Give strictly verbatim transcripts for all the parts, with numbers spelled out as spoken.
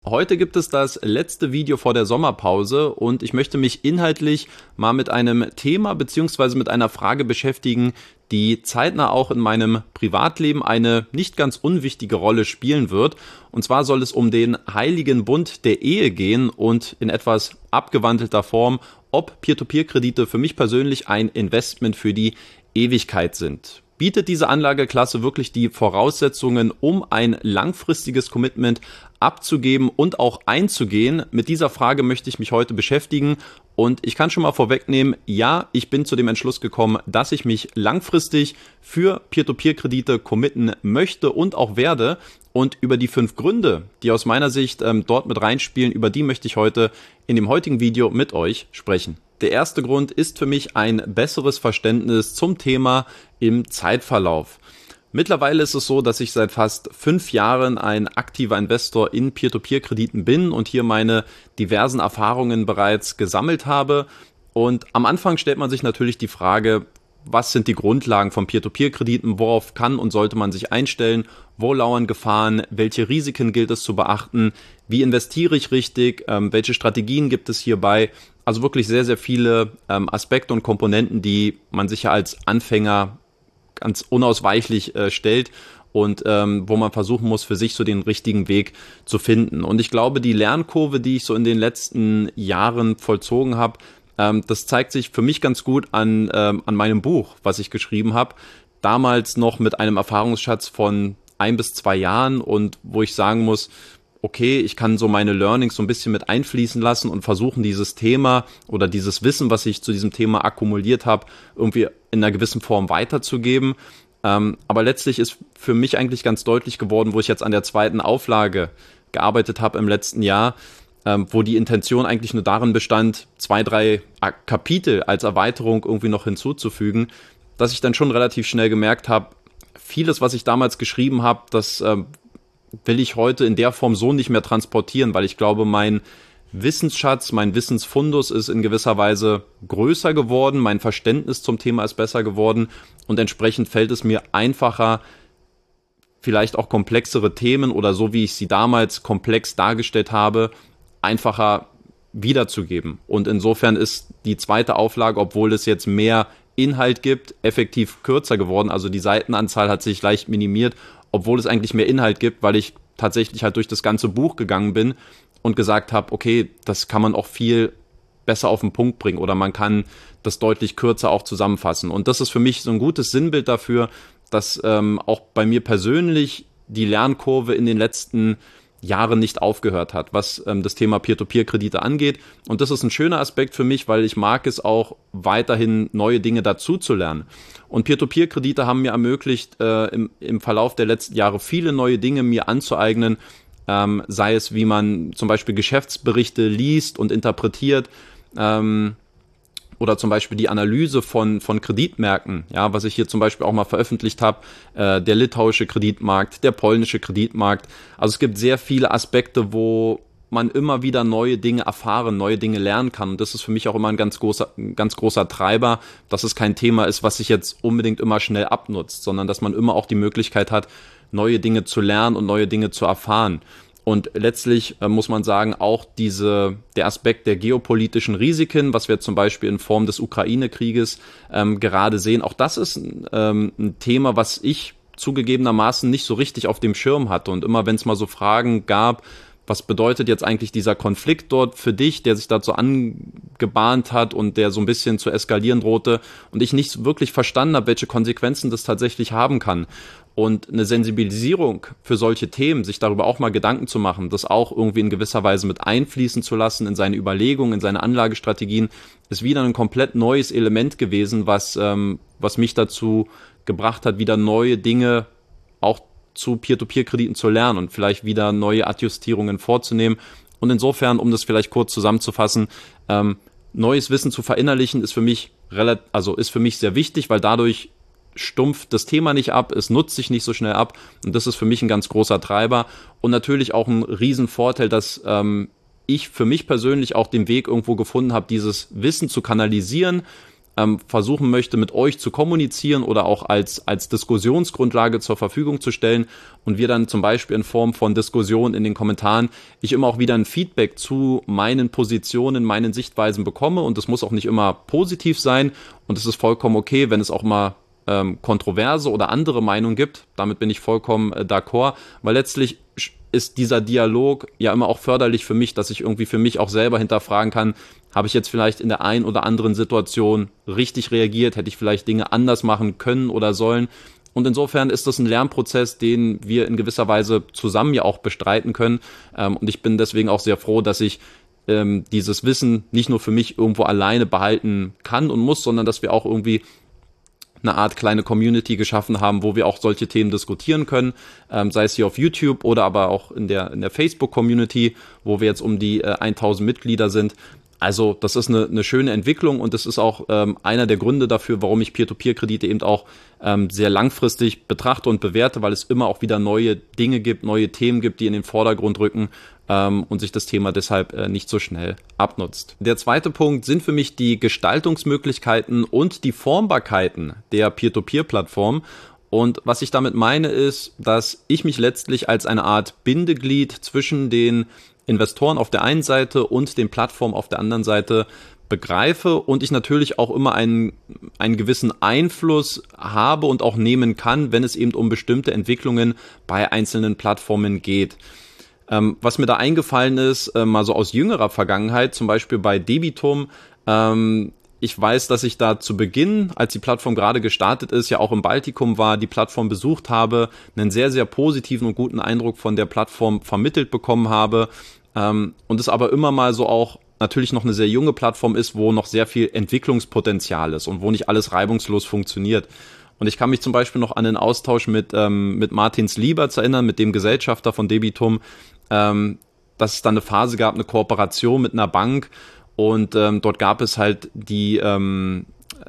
Heute gibt es das letzte Video vor der Sommerpause und ich möchte mich inhaltlich mal mit einem Thema bzw. mit einer Frage beschäftigen, die zeitnah auch in meinem Privatleben eine nicht ganz unwichtige Rolle spielen wird. Und zwar soll es um den heiligen Bund der Ehe gehen und in etwas abgewandelter Form, ob Peer-to-Peer-Kredite für mich persönlich ein Investment für die Ewigkeit sind. Bietet diese Anlageklasse wirklich die Voraussetzungen, um ein langfristiges Commitment abzugeben und auch einzugehen? Mit dieser Frage möchte ich mich heute beschäftigen und ich kann schon mal vorwegnehmen, ja, ich bin zu dem Entschluss gekommen, dass ich mich langfristig für Peer-to-Peer-Kredite committen möchte und auch werde. Und über die fünf Gründe, die aus meiner Sicht ähm, dort mit reinspielen, über die möchte ich heute in dem heutigen Video mit euch sprechen. Der erste Grund ist für mich ein besseres Verständnis zum Thema im Zeitverlauf. Mittlerweile ist es so, dass ich seit fast fünf Jahren ein aktiver Investor in Peer-to-Peer-Krediten bin und hier meine diversen Erfahrungen bereits gesammelt habe. Und am Anfang stellt man sich natürlich die Frage, was sind die Grundlagen von Peer-to-Peer-Krediten, worauf kann und sollte man sich einstellen, wo lauern Gefahren, welche Risiken gilt es zu beachten, wie investiere ich richtig, ähm, welche Strategien gibt es hierbei. Also wirklich sehr, sehr viele ähm, Aspekte und Komponenten, die man sich ja als Anfänger ganz unausweichlich äh, stellt und ähm, wo man versuchen muss, für sich so den richtigen Weg zu finden. Und ich glaube, die Lernkurve, die ich so in den letzten Jahren vollzogen habe, ähm, das zeigt sich für mich ganz gut an, ähm, an meinem Buch, was ich geschrieben habe. Damals noch mit einem Erfahrungsschatz von ein bis zwei Jahren und wo ich sagen muss, okay, ich kann so meine Learnings so ein bisschen mit einfließen lassen und versuchen, dieses Thema oder dieses Wissen, was ich zu diesem Thema akkumuliert habe, irgendwie in einer gewissen Form weiterzugeben. Ähm, aber letztlich ist für mich eigentlich ganz deutlich geworden, wo ich jetzt an der zweiten Auflage gearbeitet habe im letzten Jahr, ähm, wo die Intention eigentlich nur darin bestand, zwei, drei Kapitel als Erweiterung irgendwie noch hinzuzufügen, dass ich dann schon relativ schnell gemerkt habe, vieles, was ich damals geschrieben habe, das ähm, will ich heute in der Form so nicht mehr transportieren, weil ich glaube, mein Wissensschatz, mein Wissensfundus ist in gewisser Weise größer geworden, mein Verständnis zum Thema ist besser geworden und entsprechend fällt es mir einfacher, vielleicht auch komplexere Themen oder so, wie ich sie damals komplex dargestellt habe, einfacher wiederzugeben. Und insofern ist die zweite Auflage, obwohl es jetzt mehr Inhalt gibt, effektiv kürzer geworden. Also die Seitenanzahl hat sich leicht minimiert, obwohl es eigentlich mehr Inhalt gibt, weil ich tatsächlich halt durch das ganze Buch gegangen bin und gesagt habe, okay, das kann man auch viel besser auf den Punkt bringen oder man kann das deutlich kürzer auch zusammenfassen. Und das ist für mich so ein gutes Sinnbild dafür, dass ähm, auch bei mir persönlich die Lernkurve in den letzten Jahren nicht aufgehört hat, was ähm, das Thema Peer-to-Peer-Kredite angeht. Und das ist ein schöner Aspekt für mich, weil ich mag es auch weiterhin neue Dinge dazu zu lernen. Und Peer-to-Peer-Kredite haben mir ermöglicht, äh, im, im Verlauf der letzten Jahre viele neue Dinge mir anzueignen, ähm, sei es, wie man zum Beispiel Geschäftsberichte liest und interpretiert, ähm, oder zum Beispiel die Analyse von von Kreditmärkten, ja, was ich hier zum Beispiel auch mal veröffentlicht habe, äh, der litauische Kreditmarkt, der polnische Kreditmarkt. Also es gibt sehr viele Aspekte, wo man immer wieder neue Dinge erfahren, neue Dinge lernen kann. Und das ist für mich auch immer ein ganz großer, ein ganz großer Treiber, dass es kein Thema ist, was sich jetzt unbedingt immer schnell abnutzt, sondern dass man immer auch die Möglichkeit hat, neue Dinge zu lernen und neue Dinge zu erfahren. Und letztlich äh, muss man sagen, auch diese, der Aspekt der geopolitischen Risiken, was wir zum Beispiel in Form des Ukraine-Krieges ähm, gerade sehen, auch das ist ähm, ein Thema, was ich zugegebenermaßen nicht so richtig auf dem Schirm hatte. Und immer wenn es mal so Fragen gab, was bedeutet jetzt eigentlich dieser Konflikt dort für dich, der sich dazu angebahnt hat und der so ein bisschen zu eskalieren drohte und ich nicht wirklich verstanden habe, welche Konsequenzen das tatsächlich haben kann. Und eine Sensibilisierung für solche Themen, sich darüber auch mal Gedanken zu machen, das auch irgendwie in gewisser Weise mit einfließen zu lassen in seine Überlegungen, in seine Anlagestrategien, ist wieder ein komplett neues Element gewesen, was, ähm, was mich dazu gebracht hat, wieder neue Dinge auch zu Peer-to-Peer-Krediten zu lernen und vielleicht wieder neue Adjustierungen vorzunehmen. Und insofern, um das vielleicht kurz zusammenzufassen, ähm, neues Wissen zu verinnerlichen ist für mich relativ, also ist für mich sehr wichtig, weil dadurch stumpft das Thema nicht ab, es nutzt sich nicht so schnell ab und das ist für mich ein ganz großer Treiber und natürlich auch ein Riesenvorteil, dass ähm, ich für mich persönlich auch den Weg irgendwo gefunden habe, dieses Wissen zu kanalisieren ähm, versuchen möchte, mit euch zu kommunizieren oder auch als, als Diskussionsgrundlage zur Verfügung zu stellen und wir dann zum Beispiel in Form von Diskussionen in den Kommentaren, ich immer auch wieder ein Feedback zu meinen Positionen, meinen Sichtweisen bekomme und das muss auch nicht immer positiv sein und es ist vollkommen okay, wenn es auch mal ähm, kontroverse oder andere Meinungen gibt, damit bin ich vollkommen äh, d'accord, weil letztlich ist dieser Dialog ja immer auch förderlich für mich, dass ich irgendwie für mich auch selber hinterfragen kann, habe ich jetzt vielleicht in der einen oder anderen Situation richtig reagiert, hätte ich vielleicht Dinge anders machen können oder sollen. Und insofern ist das ein Lernprozess, den wir in gewisser Weise zusammen ja auch bestreiten können. Und ich bin deswegen auch sehr froh, dass ich dieses Wissen nicht nur für mich irgendwo alleine behalten kann und muss, sondern dass wir auch irgendwie eine Art kleine Community geschaffen haben, wo wir auch solche Themen diskutieren können, ähm, sei es hier auf YouTube oder aber auch in der in der Facebook-Community, wo wir jetzt um die äh, tausend Mitglieder sind. Also das ist eine, eine schöne Entwicklung und das ist auch ähm, einer der Gründe dafür, warum ich Peer-to-Peer-Kredite eben auch ähm, sehr langfristig betrachte und bewerte, weil es immer auch wieder neue Dinge gibt, neue Themen gibt, die in den Vordergrund rücken ähm, und sich das Thema deshalb äh, nicht so schnell abnutzt. Der zweite Punkt sind für mich die Gestaltungsmöglichkeiten und die Formbarkeiten der Peer-to-Peer-Plattform. Und was ich damit meine ist, dass ich mich letztlich als eine Art Bindeglied zwischen den Investoren auf der einen Seite und den Plattformen auf der anderen Seite begreife und ich natürlich auch immer einen, einen gewissen Einfluss habe und auch nehmen kann, wenn es eben um bestimmte Entwicklungen bei einzelnen Plattformen geht. Ähm, was mir da eingefallen ist, äh, mal so aus jüngerer Vergangenheit, zum Beispiel bei Debitum, ähm, ich weiß, dass ich da zu Beginn, als die Plattform gerade gestartet ist, ja auch im Baltikum war, die Plattform besucht habe, einen sehr, sehr positiven und guten Eindruck von der Plattform vermittelt bekommen habe ähm, und es aber immer mal so auch natürlich noch eine sehr junge Plattform ist, wo noch sehr viel Entwicklungspotenzial ist und wo nicht alles reibungslos funktioniert. Und ich kann mich zum Beispiel noch an den Austausch mit, ähm, mit Martins Lieberts erinnern, mit dem Gesellschafter von Debitum, ähm, dass es dann eine Phase gab, eine Kooperation mit einer Bank. Und ähm, dort gab es halt die ähm,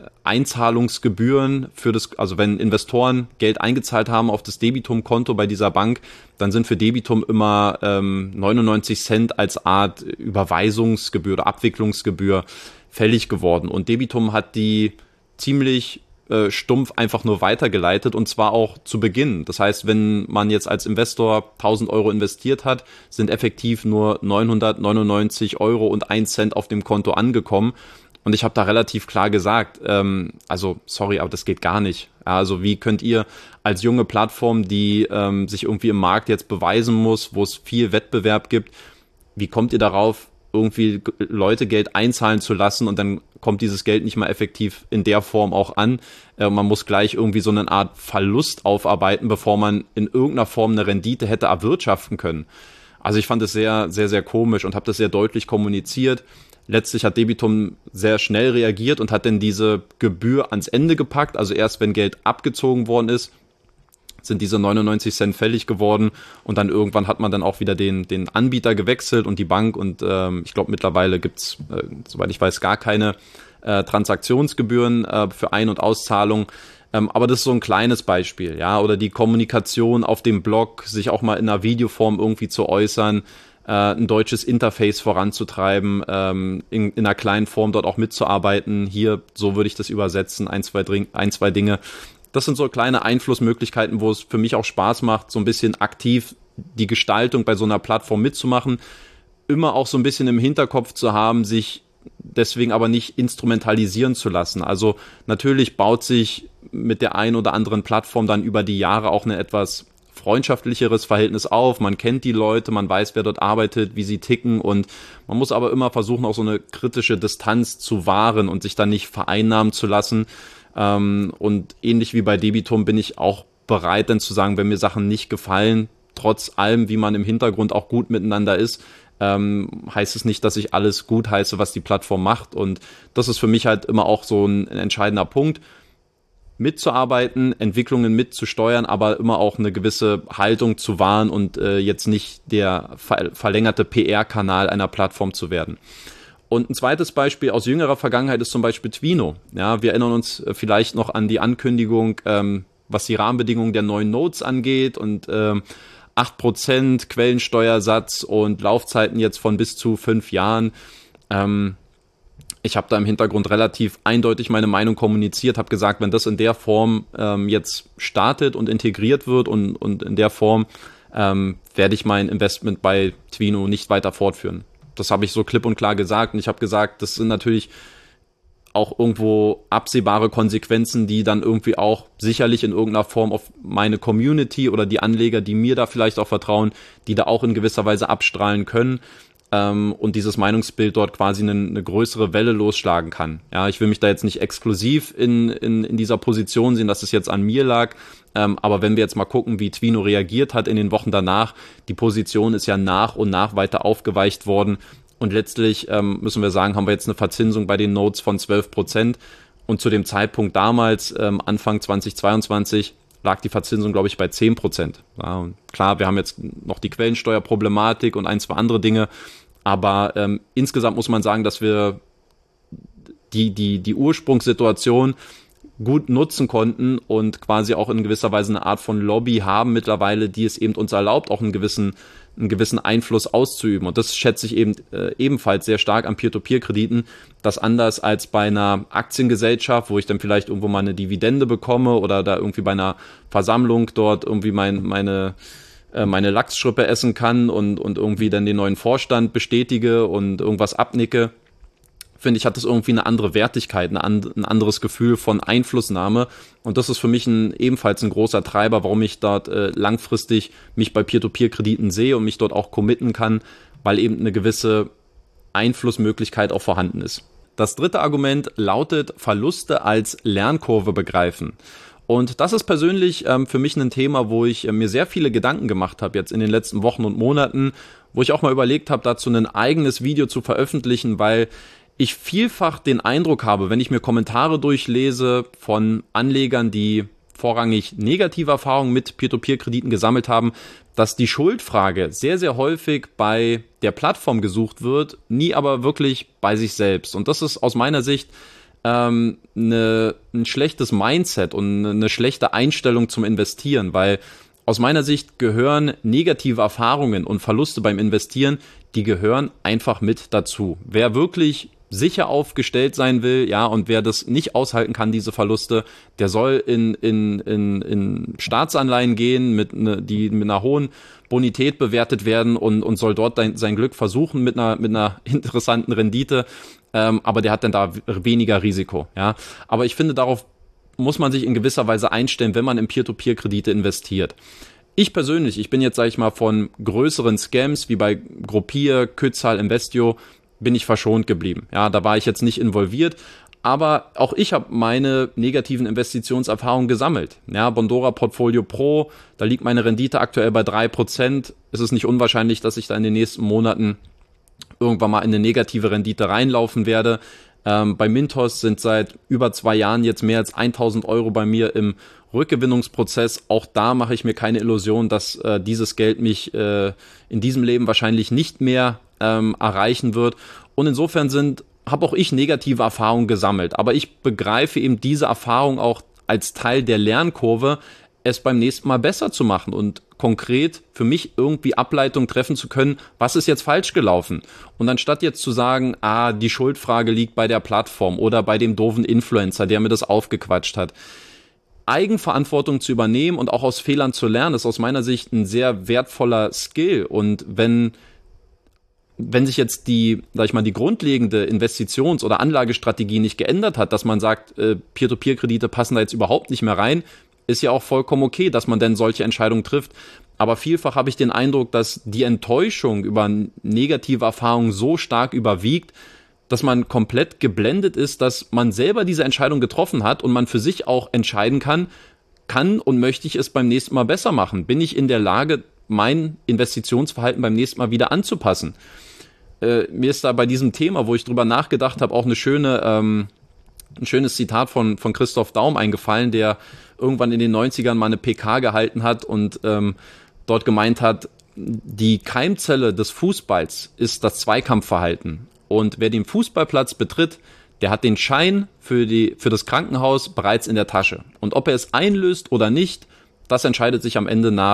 Einzahlungsgebühren für das, also wenn Investoren Geld eingezahlt haben auf das Debitum-Konto bei dieser Bank, dann sind für Debitum immer ähm, neunundneunzig Cent als Art Überweisungsgebühr oder Abwicklungsgebühr fällig geworden. Und Debitum hat die ziemlich äh, stumpf einfach nur weitergeleitet und zwar auch zu Beginn. Das heißt, wenn man jetzt als Investor tausend Euro investiert hat, sind effektiv nur neunhundertneunundneunzig Euro und ein Cent auf dem Konto angekommen. Und ich habe da relativ klar gesagt, ähm, also sorry, aber das geht gar nicht. Also wie könnt ihr als junge Plattform, die ähm, sich irgendwie im Markt jetzt beweisen muss, wo es viel Wettbewerb gibt, wie kommt ihr darauf, irgendwie Leute Geld einzahlen zu lassen und dann kommt dieses Geld nicht mal effektiv in der Form auch an. Äh, man muss gleich irgendwie so eine Art Verlust aufarbeiten, bevor man in irgendeiner Form eine Rendite hätte erwirtschaften können. Also ich fand es sehr, sehr, sehr komisch und habe das sehr deutlich kommuniziert. Letztlich hat Debitum sehr schnell reagiert und hat dann diese Gebühr ans Ende gepackt. Also erst wenn Geld abgezogen worden ist, sind diese neunundneunzig Cent fällig geworden und dann irgendwann hat man dann auch wieder den den Anbieter gewechselt und die Bank und ähm, ich glaube mittlerweile gibt's, äh, soweit ich weiß, gar keine äh, Transaktionsgebühren äh, für Ein- und Auszahlung. Ähm, aber das ist so ein kleines Beispiel, ja, oder die Kommunikation auf dem Blog, sich auch mal in einer Videoform irgendwie zu äußern, äh, ein deutsches Interface voranzutreiben, ähm, in, in einer kleinen Form dort auch mitzuarbeiten. Hier, so würde ich das übersetzen, ein, zwei, ein, zwei Dinge. Das sind so kleine Einflussmöglichkeiten, wo es für mich auch Spaß macht, so ein bisschen aktiv die Gestaltung bei so einer Plattform mitzumachen. Immer auch so ein bisschen im Hinterkopf zu haben, sich deswegen aber nicht instrumentalisieren zu lassen. Also natürlich baut sich mit der einen oder anderen Plattform dann über die Jahre auch ein etwas freundschaftlicheres Verhältnis auf. Man kennt die Leute, man weiß, wer dort arbeitet, wie sie ticken und man muss aber immer versuchen, auch so eine kritische Distanz zu wahren und sich dann nicht vereinnahmen zu lassen. Und ähnlich wie bei Debitum bin ich auch bereit, dann zu sagen, wenn mir Sachen nicht gefallen, trotz allem, wie man im Hintergrund auch gut miteinander ist, ähm, heißt es nicht, dass ich alles gut heiße, was die Plattform macht. Und das ist für mich halt immer auch so ein, ein entscheidender Punkt, mitzuarbeiten, Entwicklungen mitzusteuern, aber immer auch eine gewisse Haltung zu wahren und äh, jetzt nicht der ver- verlängerte P R-Kanal einer Plattform zu werden. Und ein zweites Beispiel aus jüngerer Vergangenheit ist zum Beispiel Twino. Ja, wir erinnern uns vielleicht noch an die Ankündigung, ähm, was die Rahmenbedingungen der neuen Nodes angeht und ähm, acht Prozent Quellensteuersatz und Laufzeiten jetzt von bis zu fünf Jahren. Ähm, ich habe da im Hintergrund relativ eindeutig meine Meinung kommuniziert, habe gesagt, wenn das in der Form ähm, jetzt startet und integriert wird und, und in der Form ähm, werde ich mein Investment bei Twino nicht weiter fortführen. Das habe ich so klipp und klar gesagt und ich habe gesagt, das sind natürlich auch irgendwo absehbare Konsequenzen, die dann irgendwie auch sicherlich in irgendeiner Form auf meine Community oder die Anleger, die mir da vielleicht auch vertrauen, die da auch in gewisser Weise abstrahlen können. Und dieses Meinungsbild dort quasi eine, eine größere Welle losschlagen kann. Ja, ich will mich da jetzt nicht exklusiv in, in, in dieser Position sehen, dass es jetzt an mir lag, ähm, aber wenn wir jetzt mal gucken, wie Twino reagiert hat in den Wochen danach, die Position ist ja nach und nach weiter aufgeweicht worden und letztlich ähm, müssen wir sagen, haben wir jetzt eine Verzinsung bei den Notes von zwölf Prozent und zu dem Zeitpunkt damals, ähm, Anfang zweitausendzweiundzwanzig, lag die Verzinsung, glaube ich, bei zehn Prozent. Ja, und klar, wir haben jetzt noch die Quellensteuerproblematik und ein, zwei andere Dinge, aber ähm, insgesamt muss man sagen, dass wir die, die, die Ursprungssituation gut nutzen konnten und quasi auch in gewisser Weise eine Art von Lobby haben mittlerweile, die es eben uns erlaubt, auch einen gewissen, einen gewissen Einfluss auszuüben. Und das schätze ich eben äh, ebenfalls sehr stark an Peer-to-Peer-Krediten, dass anders als bei einer Aktiengesellschaft, wo ich dann vielleicht irgendwo mal eine Dividende bekomme oder da irgendwie bei einer Versammlung dort irgendwie mein, meine meine Lachsschrippe essen kann und, und irgendwie dann den neuen Vorstand bestätige und irgendwas abnicke, finde ich, hat das irgendwie eine andere Wertigkeit, eine and, ein anderes Gefühl von Einflussnahme. Und das ist für mich ein, ebenfalls ein großer Treiber, warum ich dort äh, langfristig mich bei Peer-to-Peer-Krediten sehe und mich dort auch committen kann, weil eben eine gewisse Einflussmöglichkeit auch vorhanden ist. Das dritte Argument lautet, Verluste als Lernkurve begreifen. Und das ist persönlich ähm, für mich ein Thema, wo ich äh, mir sehr viele Gedanken gemacht habe jetzt in den letzten Wochen und Monaten, wo ich auch mal überlegt habe, dazu ein eigenes Video zu veröffentlichen, weil ich vielfach den Eindruck habe, wenn ich mir Kommentare durchlese von Anlegern, die vorrangig negative Erfahrungen mit Peer-to-Peer-Krediten gesammelt haben, dass die Schuldfrage sehr, sehr häufig bei der Plattform gesucht wird, nie aber wirklich bei sich selbst. Und das ist aus meiner Sicht ähm, eine, ein schlechtes Mindset und eine schlechte Einstellung zum Investieren, weil aus meiner Sicht gehören negative Erfahrungen und Verluste beim Investieren, die gehören einfach mit dazu. Wer wirklich sicher aufgestellt sein will, ja, und wer das nicht aushalten kann, diese Verluste, der soll in in in, in Staatsanleihen gehen, mit ne, die mit einer hohen Bonität bewertet werden und und soll dort dein, sein Glück versuchen mit einer mit einer interessanten Rendite, ähm, aber der hat dann da weniger Risiko, ja. Aber ich finde, darauf muss man sich in gewisser Weise einstellen, wenn man in Peer-to-Peer-Kredite investiert. Ich persönlich, ich bin jetzt, sage ich mal, von größeren Scams wie bei Gruppier, Kützal, Investio, bin ich verschont geblieben. Ja, da war ich jetzt nicht involviert, aber auch ich habe meine negativen Investitionserfahrungen gesammelt. Ja, Bondora Portfolio Pro, da liegt meine Rendite aktuell bei drei Prozent. Es ist nicht unwahrscheinlich, dass ich da in den nächsten Monaten irgendwann mal in eine negative Rendite reinlaufen werde. Ähm, bei Mintos sind seit über zwei Jahren jetzt mehr als tausend Euro bei mir im Rückgewinnungsprozess. Auch da mache ich mir keine Illusion, dass äh, dieses Geld mich äh, in diesem Leben wahrscheinlich nicht mehr ähm, erreichen wird. Und insofern sind, habe auch ich negative Erfahrungen gesammelt. Aber ich begreife eben diese Erfahrung auch als Teil der Lernkurve, es beim nächsten Mal besser zu machen und konkret für mich irgendwie Ableitung treffen zu können, was ist jetzt falsch gelaufen. Und anstatt jetzt zu sagen, ah, die Schuldfrage liegt bei der Plattform oder bei dem doofen Influencer, der mir das aufgequatscht hat. Eigenverantwortung zu übernehmen und auch aus Fehlern zu lernen, ist aus meiner Sicht ein sehr wertvoller Skill. Und wenn wenn sich jetzt die, sag ich mal, die grundlegende Investitions- oder Anlagestrategie nicht geändert hat, dass man sagt, äh, Peer-to-Peer-Kredite passen da jetzt überhaupt nicht mehr rein, ist ja auch vollkommen okay, dass man denn solche Entscheidungen trifft. Aber vielfach habe ich den Eindruck, dass die Enttäuschung über negative Erfahrungen so stark überwiegt, dass man komplett geblendet ist, dass man selber diese Entscheidung getroffen hat und man für sich auch entscheiden kann, kann und möchte ich es beim nächsten Mal besser machen? Bin ich in der Lage, mein Investitionsverhalten beim nächsten Mal wieder anzupassen? Äh, mir ist da bei diesem Thema, wo ich drüber nachgedacht habe, auch eine schöne, ähm, ein schönes Zitat von, von Christoph Daum eingefallen, der irgendwann in den neunzigern mal eine P K gehalten hat und ähm, dort gemeint hat, die Keimzelle des Fußballs ist das Zweikampfverhalten. Und wer den Fußballplatz betritt, der hat den Schein für, die, für das Krankenhaus bereits in der Tasche. Und ob er es einlöst oder nicht, das entscheidet sich am Ende nach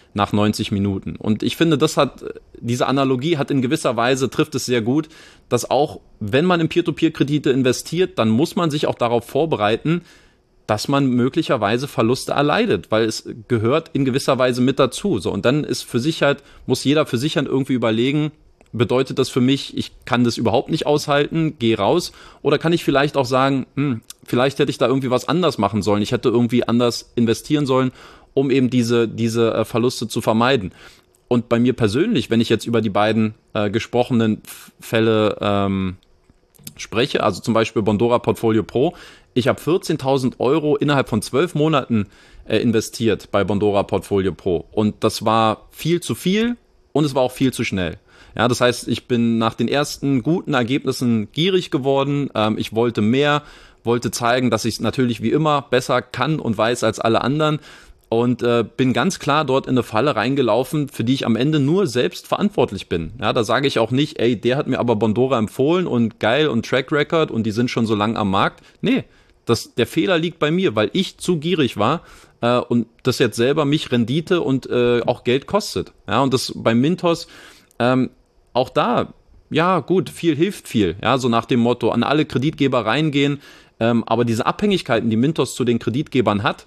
nach neunzig Minuten. Und ich finde, das hat, diese Analogie hat in gewisser Weise, trifft es sehr gut, dass auch, wenn man in Peer-to-Peer-Kredite investiert, dann muss man sich auch darauf vorbereiten, dass man möglicherweise Verluste erleidet, weil es gehört in gewisser Weise mit dazu. So, und dann ist für sich halt, muss jeder für sich halt irgendwie überlegen, bedeutet das für mich, ich kann das überhaupt nicht aushalten, geh raus, oder kann ich vielleicht auch sagen, hm, vielleicht hätte ich da irgendwie was anders machen sollen, ich hätte irgendwie anders investieren sollen, um eben diese, diese äh, Verluste zu vermeiden. Und bei mir persönlich, wenn ich jetzt über die beiden äh, gesprochenen Fälle ähm, spreche, also zum Beispiel Bondora Portfolio Pro, ich habe vierzehntausend Euro innerhalb von zwölf Monaten äh, investiert bei Bondora Portfolio Pro. Und das war viel zu viel und es war auch viel zu schnell. Ja, das heißt, ich bin nach den ersten guten Ergebnissen gierig geworden. Ähm, ich wollte mehr, wollte zeigen, dass ich es natürlich wie immer besser kann und weiß als alle anderen. Und äh, bin ganz klar dort in eine Falle reingelaufen, für die ich am Ende nur selbst verantwortlich bin. Ja, da sage ich auch nicht, ey, der hat mir aber Bondora empfohlen und geil und Track Record und die sind schon so lang am Markt. Nee, das, der Fehler liegt bei mir, weil ich zu gierig war äh, und das jetzt selber mich Rendite und äh, auch Geld kostet. Ja, und das bei Mintos, ähm, auch da, ja gut, viel hilft viel. Ja, so nach dem Motto, an alle Kreditgeber reingehen. Ähm, aber diese Abhängigkeiten, die Mintos zu den Kreditgebern hat,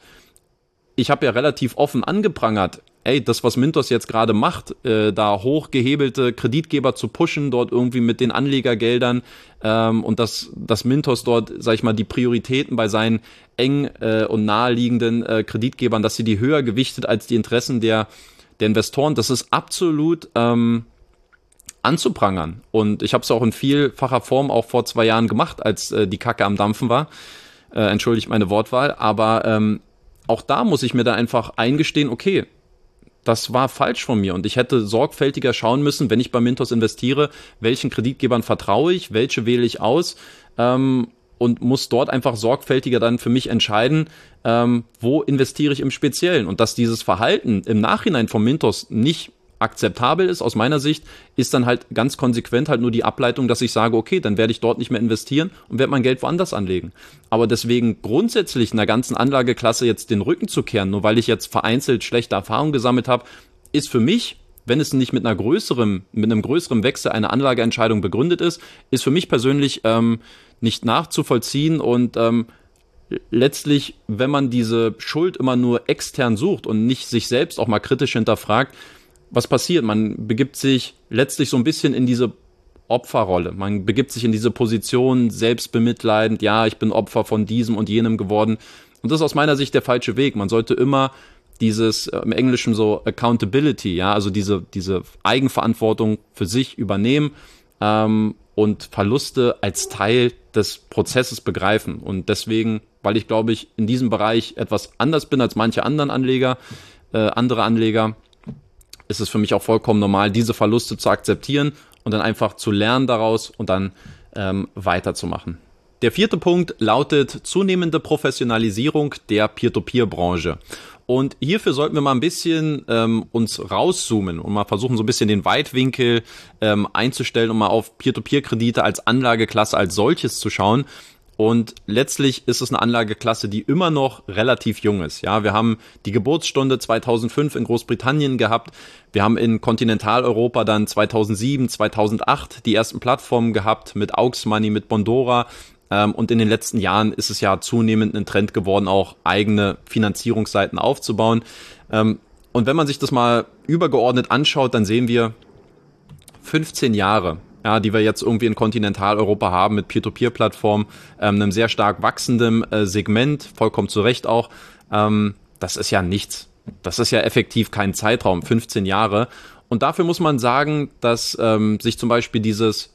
ich habe ja relativ offen angeprangert, ey, das, was Mintos jetzt gerade macht, äh, da hochgehebelte Kreditgeber zu pushen, dort irgendwie mit den Anlegergeldern ähm, und dass, dass Mintos dort, sag ich mal, die Prioritäten bei seinen eng äh, und naheliegenden äh, Kreditgebern, dass sie die höher gewichtet als die Interessen der, der Investoren, das ist absolut ähm, anzuprangern. Und ich habe es auch in vielfacher Form auch vor zwei Jahren gemacht, als äh, die Kacke am Dampfen war. Äh, entschuldigt meine Wortwahl, aber ähm, auch da muss ich mir da einfach eingestehen, okay, das war falsch von mir und ich hätte sorgfältiger schauen müssen, wenn ich bei Mintos investiere, welchen Kreditgebern vertraue ich, welche wähle ich aus ähm, und muss dort einfach sorgfältiger dann für mich entscheiden, ähm, wo investiere ich im Speziellen. Und dass dieses Verhalten im Nachhinein von Mintos nicht akzeptabel ist, aus meiner Sicht, ist dann halt ganz konsequent halt nur die Ableitung, dass ich sage, okay, dann werde ich dort nicht mehr investieren und werde mein Geld woanders anlegen. Aber deswegen grundsätzlich einer ganzen Anlageklasse jetzt den Rücken zu kehren, nur weil ich jetzt vereinzelt schlechte Erfahrungen gesammelt habe, ist für mich, wenn es nicht mit einer größeren, mit einem größeren Wechsel einer Anlageentscheidung begründet ist, ist für mich persönlich ähm, nicht nachzuvollziehen und ähm, letztlich, wenn man diese Schuld immer nur extern sucht und nicht sich selbst auch mal kritisch hinterfragt, was passiert? Man begibt sich letztlich so ein bisschen in diese Opferrolle. Man begibt sich in diese Position, selbstbemitleidend, ja, ich bin Opfer von diesem und jenem geworden. Und das ist aus meiner Sicht der falsche Weg. Man sollte immer dieses, äh, im Englischen so Accountability, ja, also diese, diese Eigenverantwortung für sich übernehmen ähm, und Verluste als Teil des Prozesses begreifen. Und deswegen, weil ich glaube ich in diesem Bereich etwas anders bin als manche anderen Anleger, äh, andere Anleger, ist es für mich auch vollkommen normal, diese Verluste zu akzeptieren und dann einfach zu lernen daraus und dann ähm, weiterzumachen. Der vierte Punkt lautet zunehmende Professionalisierung der Peer-to-Peer-Branche. Und hierfür sollten wir mal ein bisschen ähm, uns rauszoomen und mal versuchen, so ein bisschen den Weitwinkel ähm, einzustellen und mal auf Peer-to-Peer-Kredite als Anlageklasse als solches zu schauen. Und letztlich ist es eine Anlageklasse, die immer noch relativ jung ist. Ja, wir haben die Geburtsstunde zweitausendfünf in Großbritannien gehabt. Wir haben in Kontinentaleuropa dann zweitausendsieben, zweitausendacht die ersten Plattformen gehabt mit Aux Money, mit Bondora. Und in den letzten Jahren ist es ja zunehmend ein Trend geworden, auch eigene Finanzierungsseiten aufzubauen. Und wenn man sich das mal übergeordnet anschaut, dann sehen wir fünfzehn Jahre. Ja, die wir jetzt irgendwie in Kontinentaleuropa haben mit Peer-to-Peer-Plattformen, ähm, einem sehr stark wachsenden äh, Segment, vollkommen zu Recht auch. Ähm, das ist ja nichts. Das ist ja effektiv kein Zeitraum, fünfzehn Jahre. Und dafür muss man sagen, dass ähm, sich zum Beispiel dieses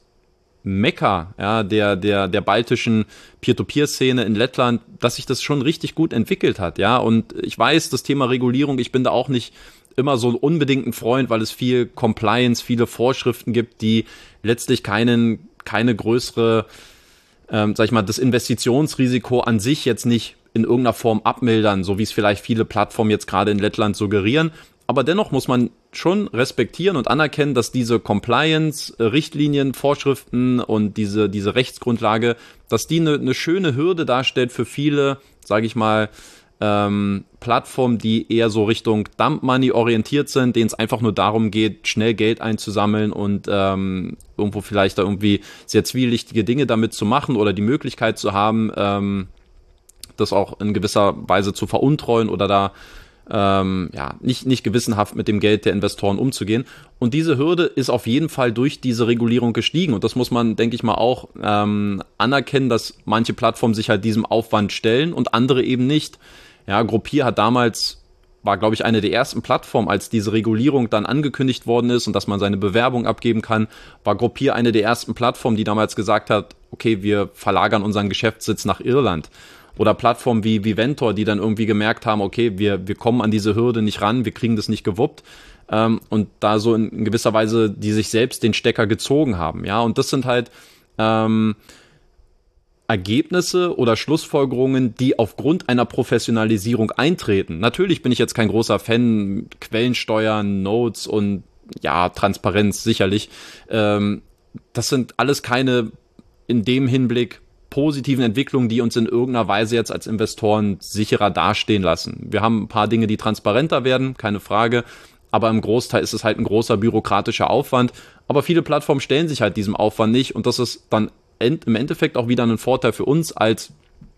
Mekka, ja, der, der, der baltischen Peer-to-Peer-Szene in Lettland, dass sich das schon richtig gut entwickelt hat, ja. Und ich weiß, das Thema Regulierung, ich bin da auch nicht immer so unbedingt ein Freund, weil es viel Compliance, viele Vorschriften gibt, die letztlich keinen, keine größere, ähm, sag ich mal, das Investitionsrisiko an sich jetzt nicht in irgendeiner Form abmildern, so wie es vielleicht viele Plattformen jetzt gerade in Lettland suggerieren. Aber dennoch muss man schon respektieren und anerkennen, dass diese Compliance, Richtlinien, Vorschriften und diese, diese Rechtsgrundlage, dass die eine, eine schöne Hürde darstellt für viele, sage ich mal, ähm, Plattformen, die eher so Richtung Dump Money orientiert sind, denen es einfach nur darum geht, schnell Geld einzusammeln und ähm, irgendwo vielleicht da irgendwie sehr zwielichtige Dinge damit zu machen oder die Möglichkeit zu haben, ähm, das auch in gewisser Weise zu veruntreuen oder da ähm, ja nicht, nicht gewissenhaft mit dem Geld der Investoren umzugehen. Und diese Hürde ist auf jeden Fall durch diese Regulierung gestiegen. Und das muss man, denke ich mal, auch ähm, anerkennen, dass manche Plattformen sich halt diesem Aufwand stellen und andere eben nicht. Ja, Gruppier hat damals, war glaube ich eine der ersten Plattformen, als diese Regulierung dann angekündigt worden ist und dass man seine Bewerbung abgeben kann, war Gruppier eine der ersten Plattformen, die damals gesagt hat, okay, wir verlagern unseren Geschäftssitz nach Irland. Oder Plattformen wie Viventor, die dann irgendwie gemerkt haben, okay, wir, wir kommen an diese Hürde nicht ran, wir kriegen das nicht gewuppt. Ähm, und da so in, in gewisser Weise, die sich selbst den Stecker gezogen haben. Ja, und das sind halt ähm, Ergebnisse oder Schlussfolgerungen, die aufgrund einer Professionalisierung eintreten. Natürlich bin ich jetzt kein großer Fan, Quellensteuern, Nodes und ja, Transparenz sicherlich. Ähm, das sind alles keine in dem Hinblick positiven Entwicklungen, die uns in irgendeiner Weise jetzt als Investoren sicherer dastehen lassen. Wir haben ein paar Dinge, die transparenter werden, keine Frage, aber im Großteil ist es halt ein großer bürokratischer Aufwand. Aber viele Plattformen stellen sich halt diesem Aufwand nicht und das ist dann im Endeffekt auch wieder ein Vorteil für uns als,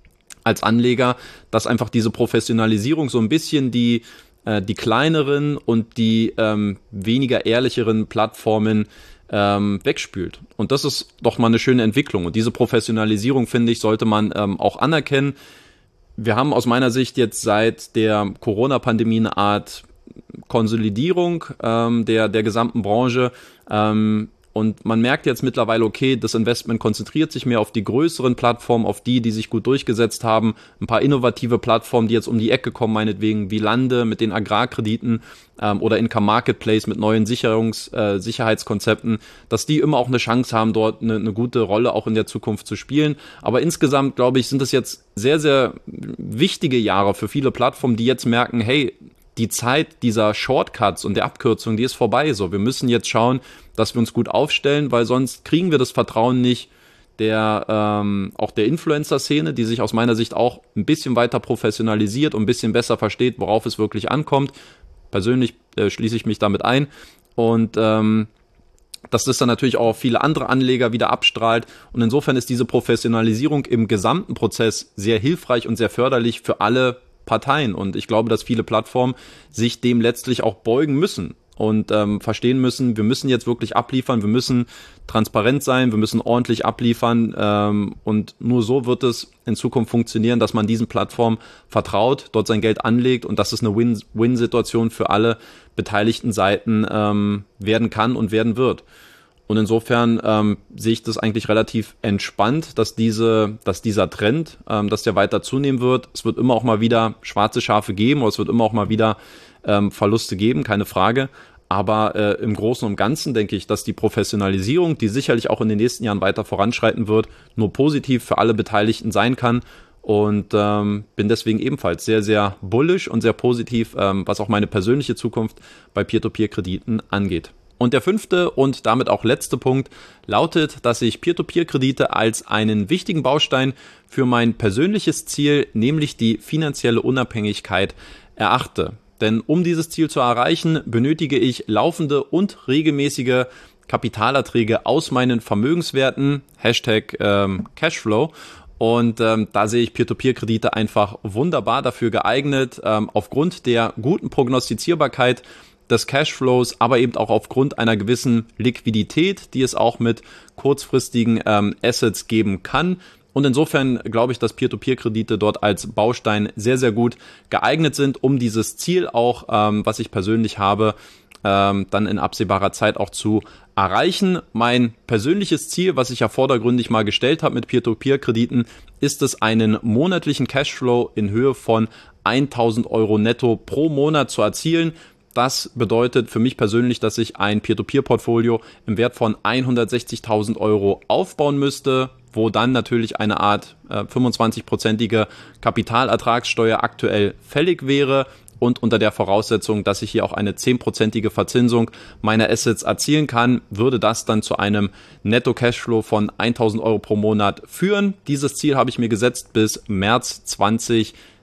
als Anleger, dass einfach diese Professionalisierung so ein bisschen die, äh, die kleineren und die ähm, weniger ehrlicheren Plattformen Ähm, wegspült. Und das ist doch mal eine schöne Entwicklung. Und diese Professionalisierung, finde ich, sollte man ähm, auch anerkennen. Wir haben aus meiner Sicht jetzt seit der Corona-Pandemie eine Art Konsolidierung ähm, der, der gesamten Branche. Ähm, und man merkt jetzt mittlerweile, okay, das Investment konzentriert sich mehr auf die größeren Plattformen, auf die, die sich gut durchgesetzt haben. Ein paar innovative Plattformen, die jetzt um die Ecke kommen, meinetwegen wie Lande mit den Agrarkrediten ähm, oder Income Marketplace mit neuen Sicherungs-, äh, Sicherheitskonzepten, dass die immer auch eine Chance haben, dort eine, eine gute Rolle auch in der Zukunft zu spielen. Aber insgesamt, glaube ich, sind es jetzt sehr, sehr wichtige Jahre für viele Plattformen, die jetzt merken, hey, die Zeit dieser Shortcuts und der Abkürzung, die ist vorbei. So, wir müssen jetzt schauen, dass wir uns gut aufstellen, weil sonst kriegen wir das Vertrauen nicht der ähm, auch der Influencer-Szene, die sich aus meiner Sicht auch ein bisschen weiter professionalisiert und ein bisschen besser versteht, worauf es wirklich ankommt. Persönlich äh, schließe ich mich damit ein und ähm, dass das dann natürlich auch auf viele andere Anleger wieder abstrahlt. Und insofern ist diese Professionalisierung im gesamten Prozess sehr hilfreich und sehr förderlich für alle Parteien. Und ich glaube, dass viele Plattformen sich dem letztlich auch beugen müssen und ähm, verstehen müssen, wir müssen jetzt wirklich abliefern, wir müssen transparent sein, wir müssen ordentlich abliefern ähm, und nur so wird es in Zukunft funktionieren, dass man diesen Plattformen vertraut, dort sein Geld anlegt und dass es eine Win-Win-Situation für alle beteiligten Seiten ähm, werden kann und werden wird. Und insofern ähm, sehe ich das eigentlich relativ entspannt, dass diese, dass dieser Trend, ähm, dass der weiter zunehmen wird. Es wird immer auch mal wieder schwarze Schafe geben oder es wird immer auch mal wieder ähm, Verluste geben, keine Frage. Aber äh, im Großen und Ganzen denke ich, dass die Professionalisierung, die sicherlich auch in den nächsten Jahren weiter voranschreiten wird, nur positiv für alle Beteiligten sein kann. Und ähm, bin deswegen ebenfalls sehr, sehr bullish und sehr positiv, ähm, was auch meine persönliche Zukunft bei Peer-to-Peer-Krediten angeht. Und der fünfte und damit auch letzte Punkt lautet, dass ich Peer-to-Peer-Kredite als einen wichtigen Baustein für mein persönliches Ziel, nämlich die finanzielle Unabhängigkeit, erachte. Denn um dieses Ziel zu erreichen, benötige ich laufende und regelmäßige Kapitalerträge aus meinen Vermögenswerten, Hashtag ähm, Cashflow. Und ähm, da sehe ich Peer-to-Peer-Kredite einfach wunderbar dafür geeignet, ähm, aufgrund der guten Prognostizierbarkeit des Cashflows, aber eben auch aufgrund einer gewissen Liquidität, die es auch mit kurzfristigen ähm, Assets geben kann. Und insofern glaube ich, dass Peer-to-Peer-Kredite dort als Baustein sehr, sehr gut geeignet sind, um dieses Ziel auch, ähm, was ich persönlich habe, ähm, dann in absehbarer Zeit auch zu erreichen. Mein persönliches Ziel, was ich ja vordergründig mal gestellt habe mit Peer-to-Peer-Krediten, ist es, einen monatlichen Cashflow in Höhe von tausend Euro netto pro Monat zu erzielen. Das bedeutet für mich persönlich, dass ich ein Peer-to-Peer-Portfolio im Wert von hundertsechzigtausend Euro aufbauen müsste, wo dann natürlich eine Art äh, fünfundzwanzig-prozentige Kapitalertragssteuer aktuell fällig wäre und unter der Voraussetzung, dass ich hier auch eine zehnprozentige Verzinsung meiner Assets erzielen kann, würde das dann zu einem Netto-Cashflow von tausend Euro pro Monat führen. Dieses Ziel habe ich mir gesetzt bis März zwanzig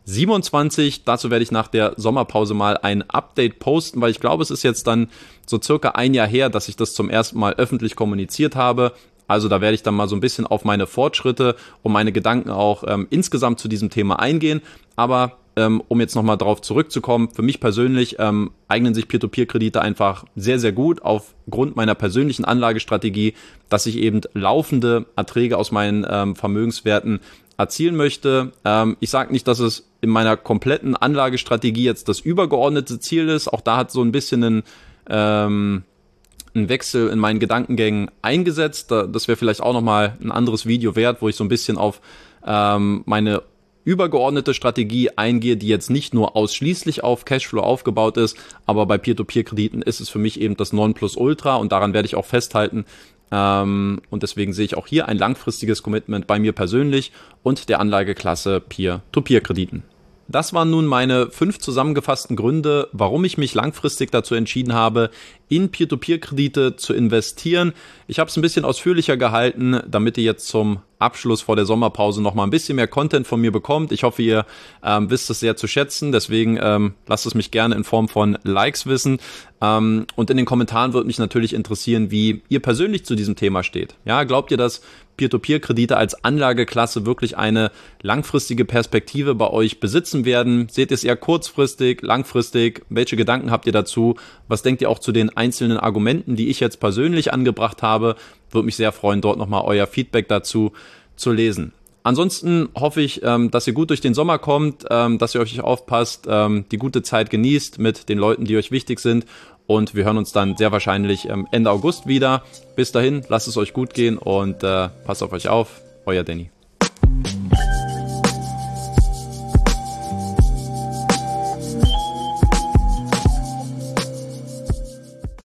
siebenundzwanzig. Dazu werde ich nach der Sommerpause mal ein Update posten, weil ich glaube, es ist jetzt dann so circa ein Jahr her, dass ich das zum ersten Mal öffentlich kommuniziert habe. Also da werde ich dann mal so ein bisschen auf meine Fortschritte und meine Gedanken auch ähm, insgesamt zu diesem Thema eingehen. Aber ähm, um jetzt nochmal drauf zurückzukommen, für mich persönlich ähm, eignen sich Peer-to-Peer-Kredite einfach sehr, sehr gut aufgrund meiner persönlichen Anlagestrategie, dass ich eben laufende Erträge aus meinen ähm, Vermögenswerten erzielen möchte. Ähm, ich sage nicht, dass es in meiner kompletten Anlagestrategie jetzt das übergeordnete Ziel ist. Auch da hat so ein bisschen ein ähm, einen Wechsel in meinen Gedankengängen eingesetzt. Das wäre vielleicht auch nochmal ein anderes Video wert, wo ich so ein bisschen auf ähm, meine übergeordnete Strategie eingehe, die jetzt nicht nur ausschließlich auf Cashflow aufgebaut ist, aber bei Peer-to-Peer-Krediten ist es für mich eben das Nonplusultra und daran werde ich auch festhalten. Ähm, und deswegen sehe ich auch hier ein langfristiges Commitment bei mir persönlich und der Anlageklasse Peer-to-Peer-Krediten. Das waren nun meine fünf zusammengefassten Gründe, warum ich mich langfristig dazu entschieden habe, in Peer-to-Peer-Kredite zu investieren. Ich habe es ein bisschen ausführlicher gehalten, damit ihr jetzt zum Abschluss vor der Sommerpause noch mal ein bisschen mehr Content von mir bekommt. Ich hoffe, ihr ähm, wisst es sehr zu schätzen. Deswegen ähm, lasst es mich gerne in Form von Likes wissen. Ähm, und in den Kommentaren würde mich natürlich interessieren, wie ihr persönlich zu diesem Thema steht. Ja, glaubt ihr, dass Peer-to-Peer-Kredite als Anlageklasse wirklich eine langfristige Perspektive bei euch besitzen werden? Seht ihr es eher kurzfristig, langfristig? Welche Gedanken habt ihr dazu? Was denkt ihr auch zu den einzelnen Argumenten, die ich jetzt persönlich angebracht habe? Würde mich sehr freuen, dort nochmal euer Feedback dazu zu lesen. Ansonsten hoffe ich, dass ihr gut durch den Sommer kommt, dass ihr euch aufpasst, die gute Zeit genießt mit den Leuten, die euch wichtig sind. Und wir hören uns dann sehr wahrscheinlich Ende August wieder. Bis dahin, lasst es euch gut gehen und äh, passt auf euch auf. Euer Danny.